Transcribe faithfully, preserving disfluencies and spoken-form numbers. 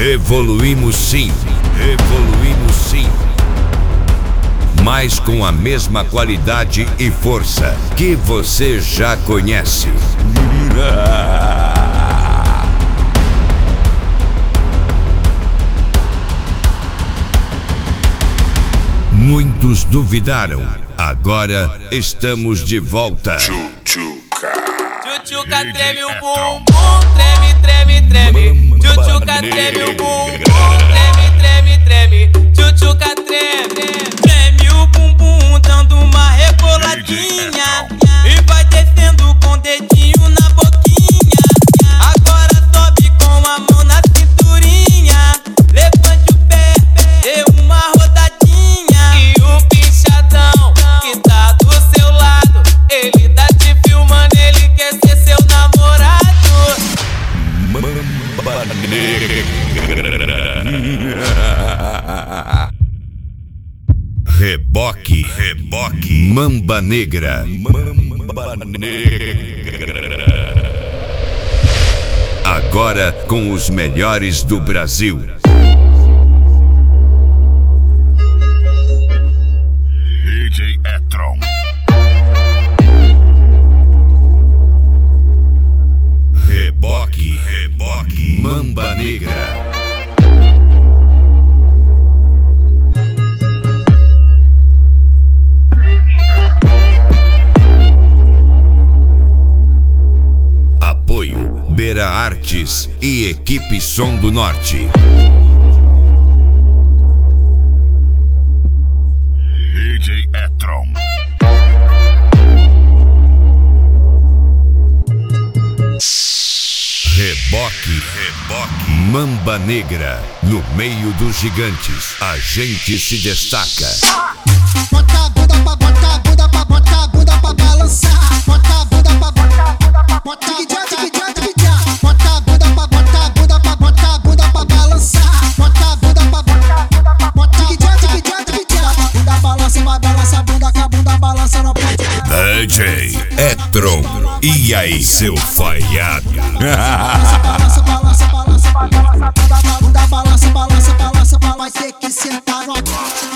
Evoluímos sim, evoluímos sim. Mas com a mesma qualidade e força que você já conhece. Muitos duvidaram. Agora estamos de volta. Tchutchuca. Tchutchuca treme o bumbum, treme, treme, treme. Tchutchuca treme o bumbum, treme, treme, treme. Tchutchuca treme, treme o bumbum, dando uma reboladinha. E vai descendo com o dedinho na boquinha. Agora sobe com a mão na cinturinha. Levante o pé, dê uma rodadinha. E o pinchadão que tá do seu lado, ele tá te filmando, ele quer ser seu namorado. Mamba Negra. Reboque, reboque, Mamba Negra, Mamba Negra. Agora com os melhores do Brasil. D J Etron. Reboque, reboque, Mamba Negra. Apoio Beira Artes e Equipe Som do Norte. D J Etron. Reboque, reboque, Mamba Negra. No meio dos gigantes, a gente se destaca. Bota a bunda pra bota a bunda pra bota a bunda pra balançar. Bota a bunda pra bota a bunda pra bota a bunda pra bota a bunda pra bota a bunda pra bota a bunda pra balançar. Bota a bunda pra bota a bunda pra bota a bunda. Bunda balança, vai balança a bunda, que a bunda balança não pode. D J Etron. E aí, seu falhado? Balança, balança, balança, balança, balança, bunda balança, balança, balança, vai ter que sentar no